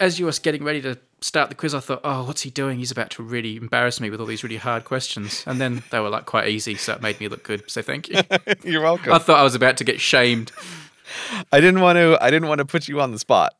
as you were getting ready to start the quiz, I thought, oh, what's he doing? He's about to really embarrass me with all these really hard questions. And then they were like quite easy, so it made me look good. So thank you. You're welcome. I thought I was about to get shamed. I didn't want to put you on the spot.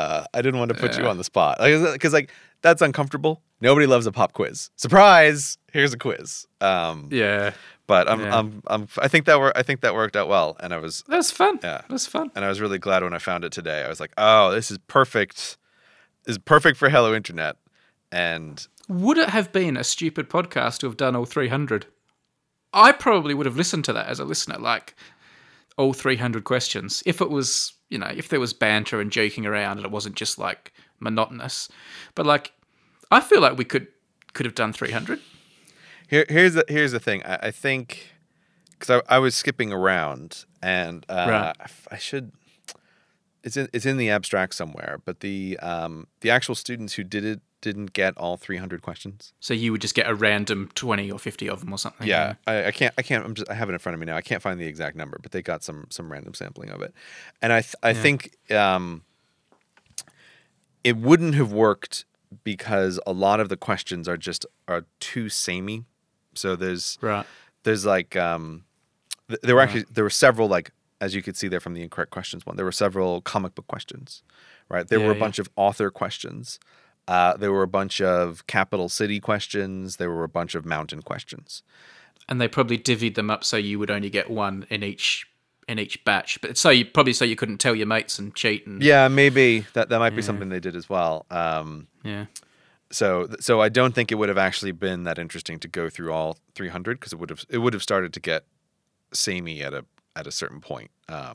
Because like that's uncomfortable. Nobody loves a pop quiz. Surprise! Here's a quiz. Yeah. But I think that worked out well, and I was. That was fun. Yeah, that was fun. And I was really glad when I found it today. I was like, oh, this is perfect. This is perfect for Hello Internet. And would it have been a stupid podcast to have done all 300? I probably would have listened to that as a listener, like all 300 questions. If it was, if there was banter and joking around and it wasn't just like monotonous. But like, I feel like we could have done 300. Here's the thing. I think because I was skipping around and right. I should. It's in the abstract somewhere, but the actual students who did it didn't get all 300 questions. So you would just get a random 20 or 50 of them or something. Yeah, I can't. I have it in front of me now. I can't find the exact number, but they got some random sampling of it, and I think it wouldn't have worked because a lot of the questions are too samey. So there's like there were several, like, as you could see there from the incorrect questions one, there were several comic book questions, right? There were a bunch of author questions. There were a bunch of capital city questions. There were a bunch of mountain questions. And they probably divvied them up so you would only get one in each batch. But so you couldn't tell your mates and cheat. And yeah, maybe that might be something they did as well. Yeah. So I don't think it would have actually been that interesting to go through all 300 because it would have started to get samey at a certain point.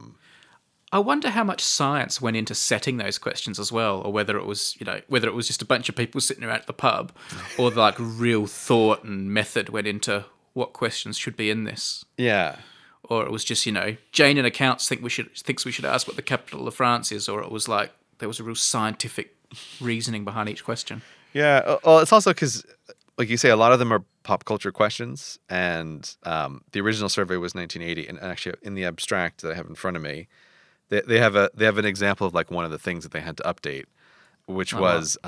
I wonder how much science went into setting those questions as well, or whether it was just a bunch of people sitting around at the pub, or like real thought and method went into what questions should be in this. Yeah. Or it was just, Jane in accounts thinks we should ask what the capital of France is, or it was like there was a real scientific reasoning behind each question. Yeah. Well, it's also because, like you say, a lot of them are pop culture questions, and the original survey was 1980, and actually in the abstract that I have in front of me, they have an example of like one of the things that they had to update, which was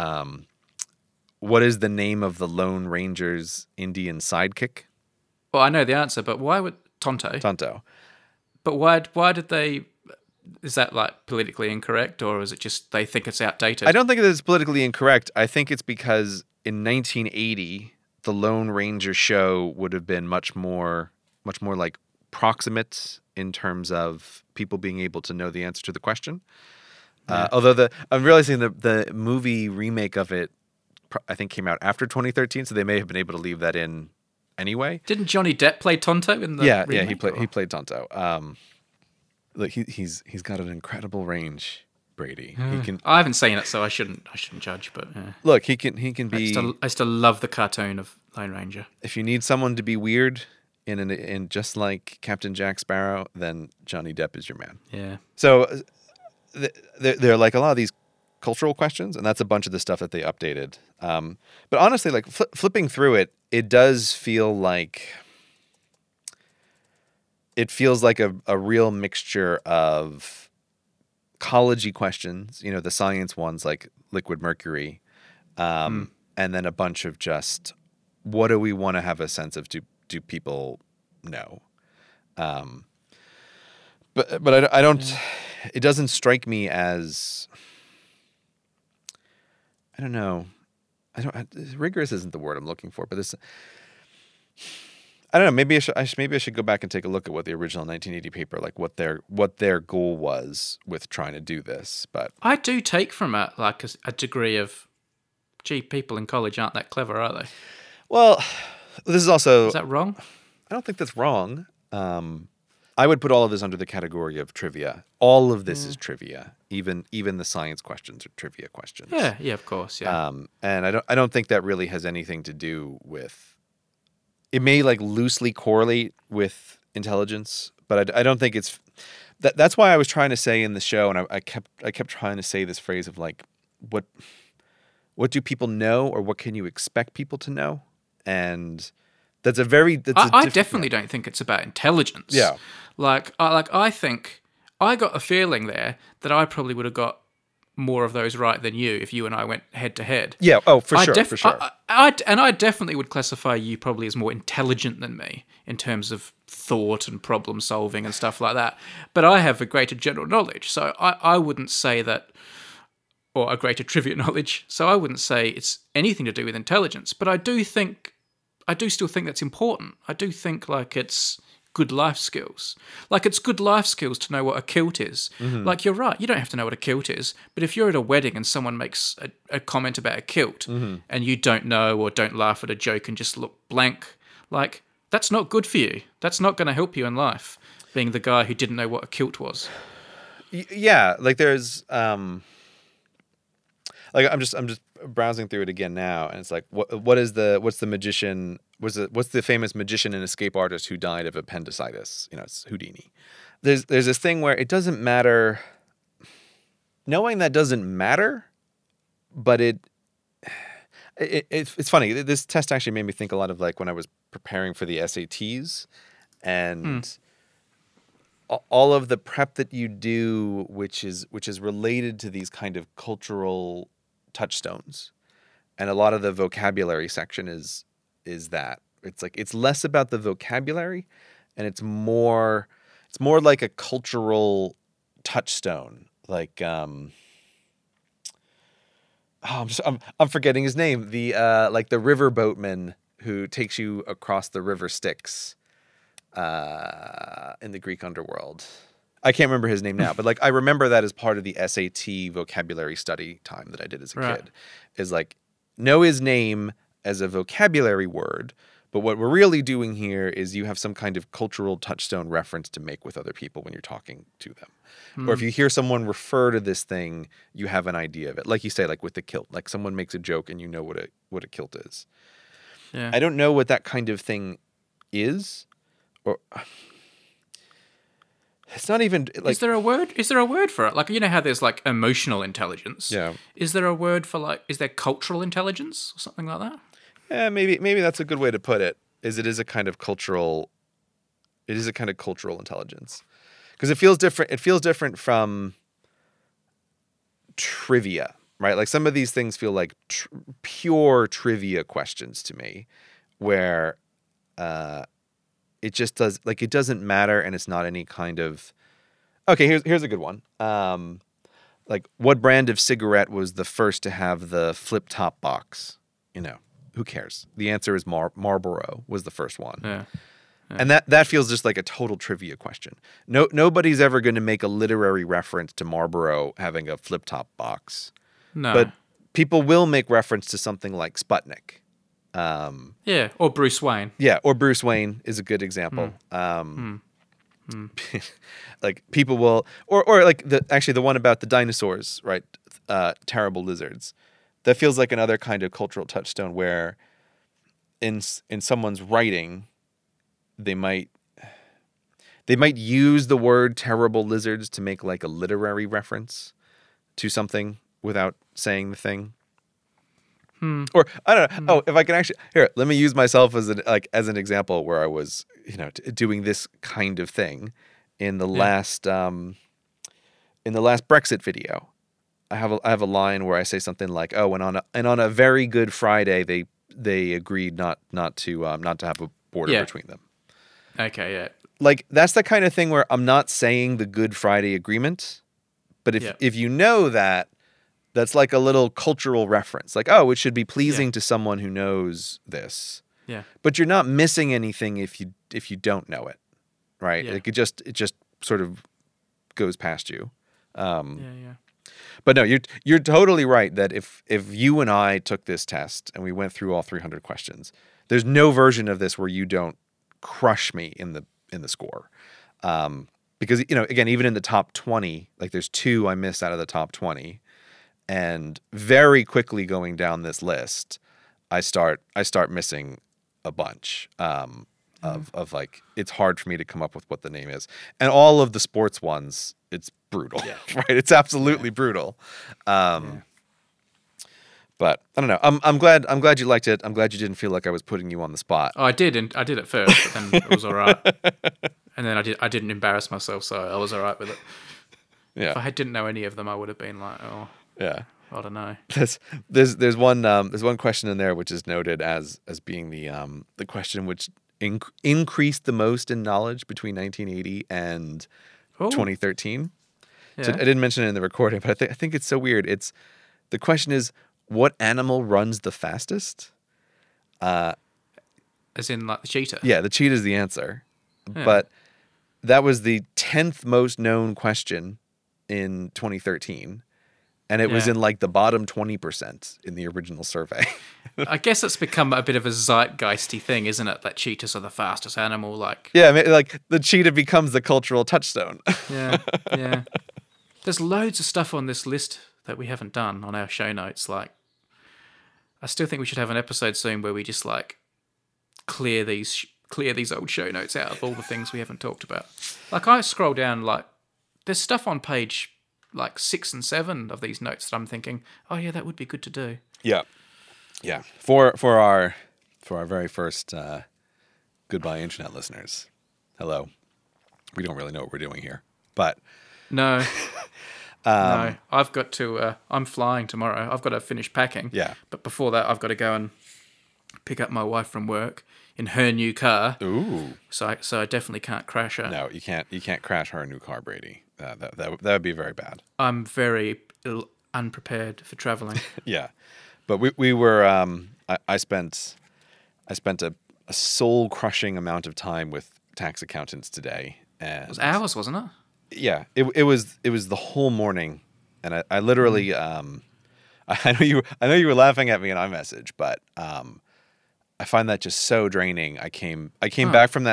what is the name of the Lone Ranger's Indian sidekick? Well, I know the answer, but why would Tonto? Tonto. But why did they? Is that like politically incorrect, or is it just they think it's outdated? I don't think it is politically incorrect. I think it's because in 1980, the Lone Ranger show would have been much more like proximate in terms of people being able to know the answer to the question. Yeah. Although I'm realizing the movie remake of it, I think, came out after 2013, so they may have been able to leave that in anyway. Didn't Johnny Depp play Tonto in the remake? Yeah, he played Tonto. Look, he's got an incredible range, Brady. He can. I haven't seen it, so I shouldn't judge. But look, he can be. I still love the cartoon of Lone Ranger. If you need someone to be weird in just like Captain Jack Sparrow, then Johnny Depp is your man. Yeah. So they're like a lot of these cultural questions, and that's a bunch of the stuff that they updated. But honestly, like flipping through it, it does feel like. It feels like a real mixture of college-y questions, the science ones like liquid mercury, and then a bunch of just what do we want to have a sense of? Do people know? But I don't. It doesn't strike me as. I don't know. Rigorous isn't the word I'm looking for, but this. I don't know. Maybe I should go back and take a look at what the original 1980 paper, like what their goal was with trying to do this. But I do take from it like a degree of, gee, people in college aren't that clever, are they? Well, this is also. Is that wrong? I don't think that's wrong. I would put all of this under the category of trivia. All of this is trivia. Even the science questions are trivia questions. Yeah, of course, yeah. And I don't think that really has anything to do with. It may like loosely correlate with intelligence, but I don't think it's. That's why I was trying to say in the show, and I kept trying to say this phrase of like, what do people know, or what can you expect people to know? And that's a very. I definitely don't think it's about intelligence. Yeah. I think I got a feeling there that I probably would have got more of those right than you if you and I went head to head. Yeah. Oh, for sure. For sure. I definitely would classify you probably as more intelligent than me in terms of thought and problem solving and stuff like that. But I have a greater general knowledge, so I wouldn't say that, or a greater trivia knowledge. So I wouldn't say it's anything to do with intelligence. But I do still think that's important. I do think like it's good life skills. Like it's good life skills to know what a kilt is. Mm-hmm. Like you're right, you don't have to know what a kilt is, but if you're at a wedding and someone makes a comment about a kilt and you don't know or don't laugh at a joke and just look blank, like that's not good for you. That's not going to help you in life, being the guy who didn't know what a kilt was. Yeah, like there's like I'm just browsing through it again now, and it's like what's the famous magician and escape artist who died of appendicitis? It's Houdini. There's this thing where it doesn't matter. Knowing that doesn't matter, but it's funny. This test actually made me think a lot of like when I was preparing for the SATs, and all of the prep that you do, which is related to these kind of cultural touchstones, and a lot of the vocabulary section is that it's less about the vocabulary, and it's more like a cultural touchstone. Like I'm forgetting his name. The like the river boatman who takes you across the river Styx in the Greek underworld. I can't remember his name now, but like I remember that as part of the SAT vocabulary study time that I did as a kid. Is like know his name as a vocabulary word, but what we're really doing here is you have some kind of cultural touchstone reference to make with other people when you're talking to them. Or if you hear someone refer to this thing, you have an idea of it. Like you say, like with the kilt, like someone makes a joke and you know what a kilt is. Yeah. I don't know what that kind of thing is, or it's not even like. Is there a word for it? Like how there's like emotional intelligence. Yeah. Is there a word for like? Is there cultural intelligence or something like that? Yeah, maybe that's a good way to put it. It is a kind of cultural intelligence, because it feels different. It feels different from trivia, right? Like some of these things feel like pure trivia questions to me, where it just does like it doesn't matter, and it's not any kind of. Okay, here's a good one. Like what brand of cigarette was the first to have the flip top box? Who cares? The answer is Marlboro was the first one. Yeah. And that feels just like a total trivia question. Nobody's ever going to make a literary reference to Marlboro having a flip top box. No. But people will make reference to something like Sputnik. Yeah, or Bruce Wayne. Yeah, or Bruce Wayne is a good example. Like people will, or like the one about the dinosaurs, right? Terrible lizards. That feels like another kind of cultural touchstone where, in someone's writing, they might use the word terrible lizards to make like a literary reference to something without saying the thing. Or I don't know. Oh, if I can actually let me use myself as an example where I was doing this kind of thing in the last Brexit video. I have a line where I say something like, "Oh, and on a very good Friday, they agreed not to have a border between them." Okay, yeah. Like that's the kind of thing where I'm not saying the Good Friday Agreement, but if you know that, that's like a little cultural reference. Like, oh, it should be pleasing to someone who knows this. Yeah. But you're not missing anything if you don't know it, right? Yeah. Like it just sort of goes past you. Yeah. But no, you're totally right that if you and I took this test and we went through all 300 questions, there's no version of this where you don't crush me in the score. Because again, even in the top 20, like there's 2 I missed out of the top 20, and very quickly going down this list, I start missing a bunch of like it's hard for me to come up with what the name is, and all of the sports ones. It's brutal, right? It's absolutely brutal. But I don't know. I'm glad you liked it. I'm glad you didn't feel like I was putting you on the spot. Oh, I did at first, but then it was all right. And then I didn't embarrass myself, so I was all right with it. Yeah. If I didn't know any of them, I would have been like, oh. Yeah. I don't know. There's one question in there which is noted as being the question which increased the most in knowledge between 1980 and 2013. Yeah. So I didn't mention it in the recording, but I think it's so weird. The question is, what animal runs the fastest? As in like the cheetah? Yeah, the cheetah is the answer. Yeah. But that was the 10th most known question in 2013. And it was in like the bottom 20% in the original survey. I guess it's become a bit of a zeitgeisty thing, isn't it? That cheetahs are the fastest animal. Like, yeah, like the cheetah becomes the cultural touchstone. yeah. There's loads of stuff on this list that we haven't done on our show notes. Like, I still think we should have an episode soon where we just like clear these old show notes out of all the things we haven't talked about. Like, I scroll down, like, there's stuff on page like 6 and 7 of these notes that I'm thinking, oh yeah, that would be good to do. Yeah. For our very first Goodbye Internet listeners, hello. We don't really know what we're doing here, but no, no. I've got to. I'm flying tomorrow. I've got to finish packing. Yeah. But before that, I've got to go and pick up my wife from work in her new car. Ooh. So I definitely can't crash her. No, you can't. You can't crash her new car, Brady. That would be very bad. I'm very unprepared for traveling. Yeah, but we were. I spent a soul crushing amount of time with tax accountants today, and it was hours, wasn't it? Yeah, it was the whole morning, and I literally. I know you were laughing at me in iMessage, but I find that just so draining. I came back from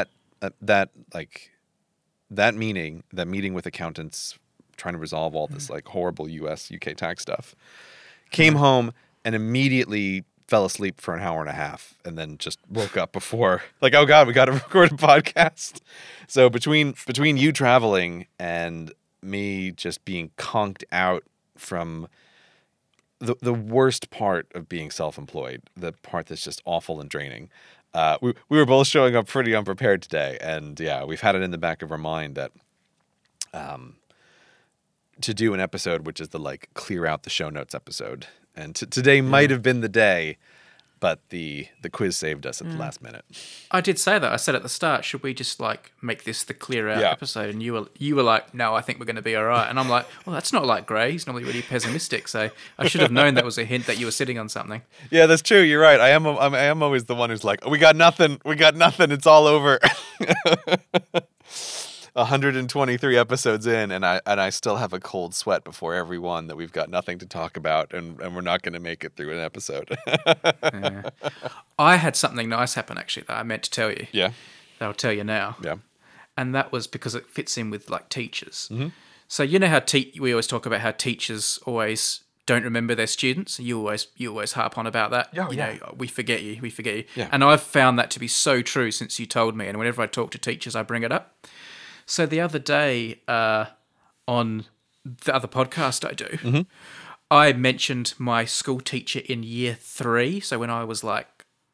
that meeting with accountants trying to resolve all this like horrible US UK tax stuff. Came home and immediately fell asleep for an hour and a half and then just woke up before like, oh God, we got to record a podcast. So between you traveling and me just being conked out from the worst part of being self-employed, the part that's just awful and draining. We were both showing up pretty unprepared today, and yeah, we've had it in the back of our mind that to do an episode which is the like clear out the show notes episode, and today might have been the day, but the quiz saved us at the last minute. I did say that. I said at the start, should we just like make this the clear out episode? And you were like, no, I think we're going to be all right. And I'm like, well, that's not like Gray. He's normally really pessimistic. So I should have known that was a hint that you were sitting on something. Yeah, that's true. You're right. I am always the one who's like, we got nothing. It's all over. 123 episodes in, and I still have a cold sweat before every one that we've got nothing to talk about, and we're not going to make it through an episode. Yeah. I had something nice happen, actually, that I meant to tell you. Yeah. That I'll tell you now. Yeah. And that was because it fits in with, like, teachers. Mm-hmm. So you know how we always talk about how teachers always don't remember their students? You always harp on about that. Oh, you know, we forget you. Yeah. And I've found that to be so true since you told me, and whenever I talk to teachers, I bring it up. So the other day, on the other podcast I do, I mentioned my school teacher in year 3. So when I was like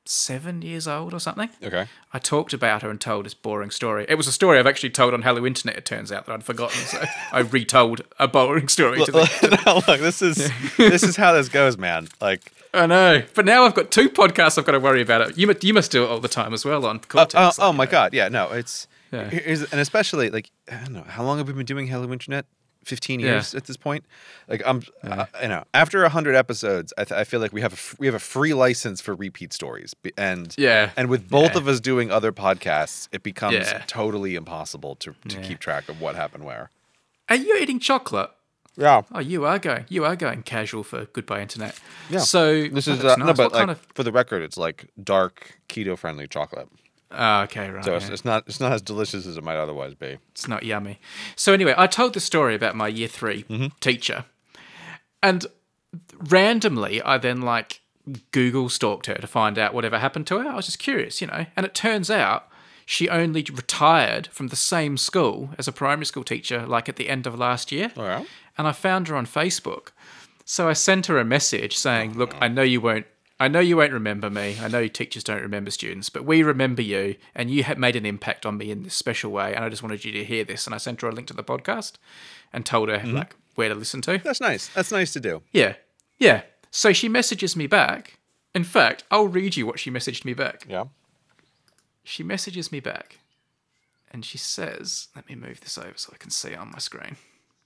7 years old or something. Okay. I talked about her and told this boring story. It was a story I've actually told on Hello Internet, it turns out, that I'd forgotten. So I retold a boring story. Look, this is how this goes, man. Like, I know, but now I've got 2 podcasts I've got to worry about it. You must do it all the time as well on Cortex. Oh my God, yeah, no, it's and especially like I don't know how long have we been doing Hello Internet? 15 years at this point. Like after 100 episodes, I feel like we have a free license for repeat stories, and with both of us doing other podcasts, it becomes totally impossible to keep track of what happened where. Are you eating chocolate? Yeah. Oh, you are going casual for Goodbye Internet. Yeah. So this is nice. No, but like, for the record, it's like dark keto friendly chocolate. Oh, okay, right. So it's not as delicious as it might otherwise be. It's not yummy. So anyway, I told the story about my year 3 teacher, and randomly I then like Google stalked her to find out whatever happened to her. I was just curious, and it turns out she only retired from the same school as a primary school teacher, like at the end of last year. All right. And I found her on Facebook. So I sent her a message saying, look, I know you won't remember me. I know teachers don't remember students, but we remember you, and you have made an impact on me in this special way, and I just wanted you to hear this. And I sent her a link to the podcast and told her, like, where to listen to. That's nice. That's nice to do. Yeah. Yeah. So she messages me back. In fact, I'll read you what she messaged me back. Yeah. She messages me back and she says, let me move this over so I can see it on my screen.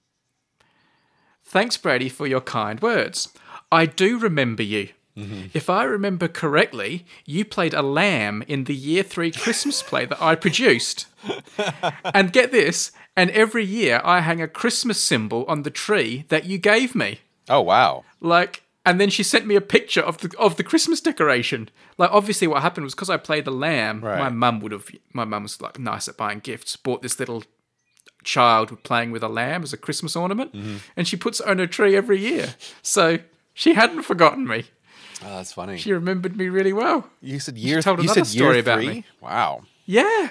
Thanks, Brady, for your kind words. I do remember you. Mm-hmm. If I remember correctly, you played a lamb in the Year 3 Christmas play that I produced. And get this, and every year I hang a Christmas symbol on the tree that you gave me. Oh, wow. And then she sent me a picture of the Christmas decoration. Like, obviously what happened was because I played the lamb, right. my mum was like nice at buying gifts, bought this little child playing with a lamb as a Christmas ornament, and she puts it on her tree every year. So she hadn't forgotten me. Oh, that's funny. She remembered me really well. You said She told another story about me. Wow. Yeah.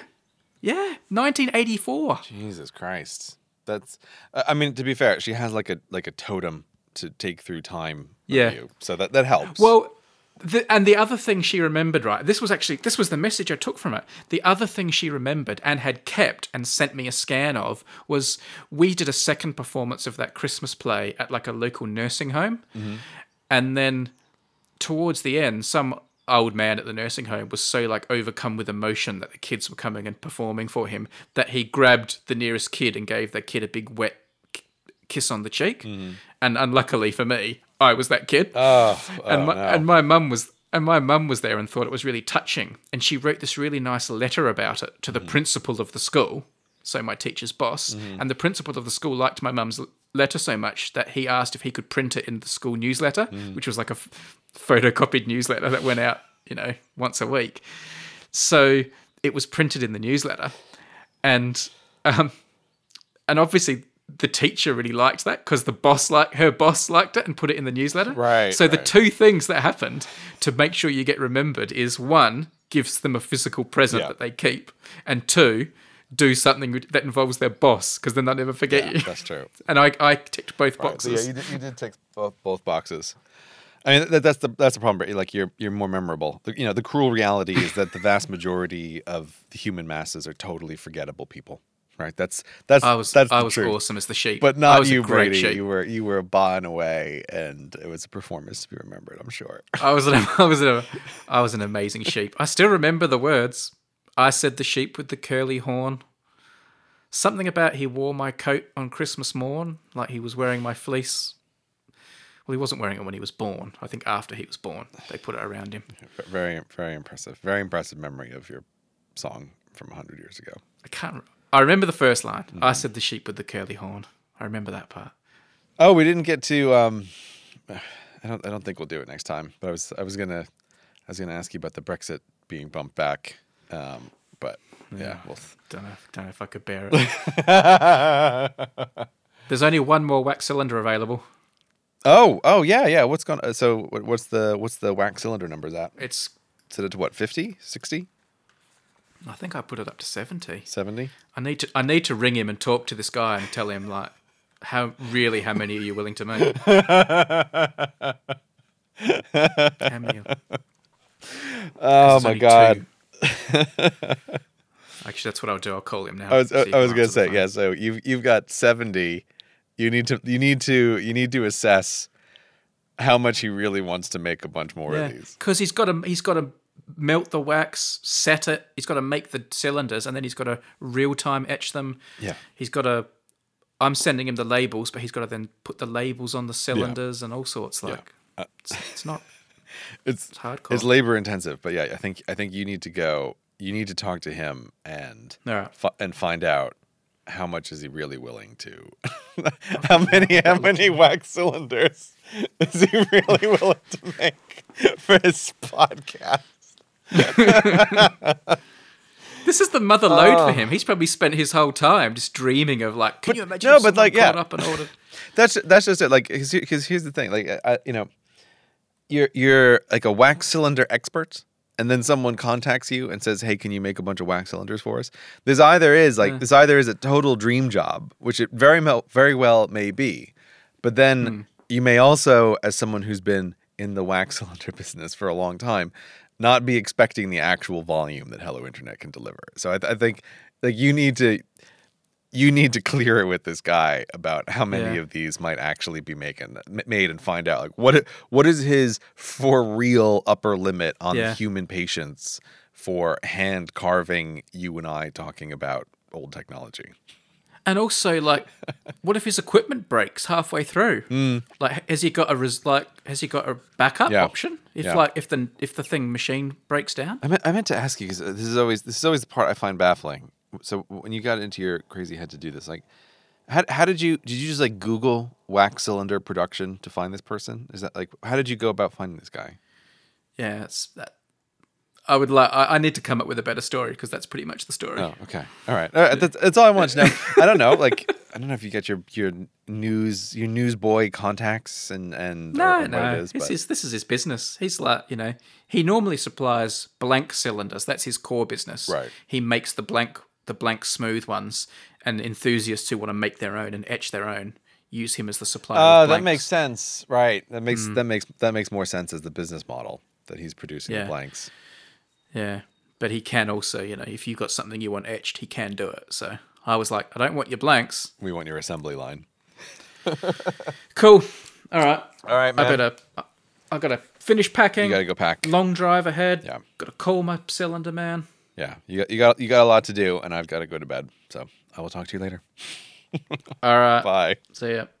1984. Jesus Christ. That's. I mean, to be fair, she has like a totem to take through time. Yeah. You, so that helps. Well, the other thing she remembered, right? This was the message I took from it. The other thing she remembered and had kept and sent me a scan of was we did a second performance of that Christmas play at like a local nursing home, and then towards the end, some old man at the nursing home was so like overcome with emotion that the kids were coming and performing for him that he grabbed the nearest kid and gave that kid a big wet kiss on the cheek. And unluckily for me, I was that kid. And my mum was there and thought it was really touching. And she wrote this really nice letter about it to the principal of the school, so my teacher's boss. And the principal of the school liked my mum's letter so much that he asked if he could print it in the school newsletter, which was like a photocopied newsletter that went out, once a week. So it was printed in the newsletter, and obviously the teacher really liked that because her boss liked it and put it in the newsletter. Right. So the two things that happened to make sure you get remembered is one, gives them a physical present that they keep, and two, do something that involves their boss because then they'll never forget you. That's true. And I ticked both boxes. So you did tick both boxes. I mean, that's the problem. Like you're more memorable. The cruel reality is that the vast majority of the human masses are totally forgettable people. Right. I was truth. Awesome as the sheep, but not you, Brady. Sheep. You were a bar and away, and it was a performance to be remembered. I'm sure. I was an amazing sheep. I still remember the words. I said the sheep with the curly horn. Something about he wore my coat on Christmas morn, like he was wearing my fleece. Well, he wasn't wearing it when he was born. I think after he was born, they put it around him. Very, very impressive. Very impressive memory of your song from 100 years ago. I remember the first line. I said the sheep with the curly horn. I remember that part. Oh, we didn't get to. I don't think we'll do it next time. But I was gonna ask you about the Brexit being bumped back. But yeah, we'll don't know if I could bear it. There's only one more wax cylinder available. Oh yeah. What's the wax cylinder number? Is that it's set it to what, 50, 60? I think I put it up to 70. 70? I need to ring him and talk to this guy and tell him like how many are you willing to make? How many? Oh my God. Actually, that's what I'll do. I'll call him now. I was gonna say, yeah. So you've got 70. You need to assess how much he really wants to make a bunch more of these. Because he's got to melt the wax, set it. He's got to make the cylinders, and then he's got to real time etch them. Yeah. He's got to. I'm sending him the labels, but he's got to then put the labels on the cylinders and all sorts. Like it's not. It's hardcore. It's labor intensive, but yeah, I think you need to go. You need to talk to him and find out how much is he really willing to. How many wax cylinders is he really willing to make for his podcast? This is the mother lode for him. He's probably spent his whole time just dreaming of like, can you imagine? No, but like, up and ordered. That's just it. Like, because here's the thing. Like, you're like a wax cylinder expert, and then someone contacts you and says, "Hey, can you make a bunch of wax cylinders for us?" This either is a total dream job, which it very well may be, but then you may also, as someone who's been in the wax cylinder business for a long time, not be expecting the actual volume that Hello Internet can deliver. So I think like you need to you need to clear it with this guy about how many of these might actually be made and find out like what is his for real upper limit on human patience for hand carving you and I talking about old technology. And also, like, what if his equipment breaks halfway through? Like, has he got a backup option if the thing machine breaks down? I meant to ask you because this is always the part I find baffling. So when you got into your crazy head to do this, like, how did you just like Google wax cylinder production to find this person? Is that like how did you go about finding this guy? Yeah, it's that. I need to come up with a better story because that's pretty much the story. Oh, okay, all right. That's all I want to know. I don't know, like I don't know if you get your newsboy contacts and no. What it is, this is his business. He's like he normally supplies blank cylinders. That's his core business. Right. He makes the blank smooth ones, and enthusiasts who want to make their own and etch their own use him as the supplier. Oh, that makes sense. Right. That makes more sense as the business model that he's producing the blanks. Yeah, but he can also, if you've got something you want etched, he can do it. So I was like, I don't want your blanks. We want your assembly line. Cool. All right, man. I gotta finish packing. You gotta go pack. Long drive ahead. Yeah. Gotta call my cylinder man. Yeah, you got a lot to do, and I've got to go to bed. So I will talk to you later. All right. Bye. See ya.